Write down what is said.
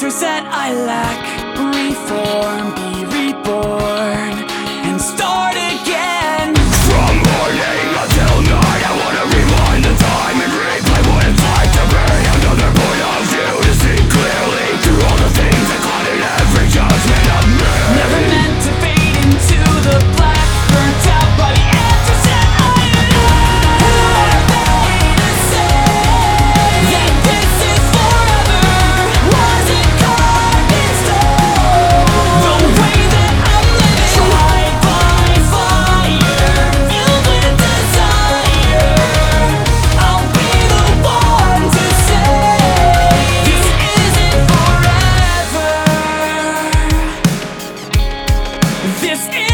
answers that I lack. Reform, be reborn, and start again. From morning until night, I wanna rewind the time and replay what it's like to be another point of view, to see clearly through all the things that clouded every judgment of me. Never meant to fade into the black, burnt out by the answers that I lack. Who are they to say that this is forever? Was it carved in stone? The way that I'm living, tried by fire, filled with desire. I'll be the one to say this isn't forever. This is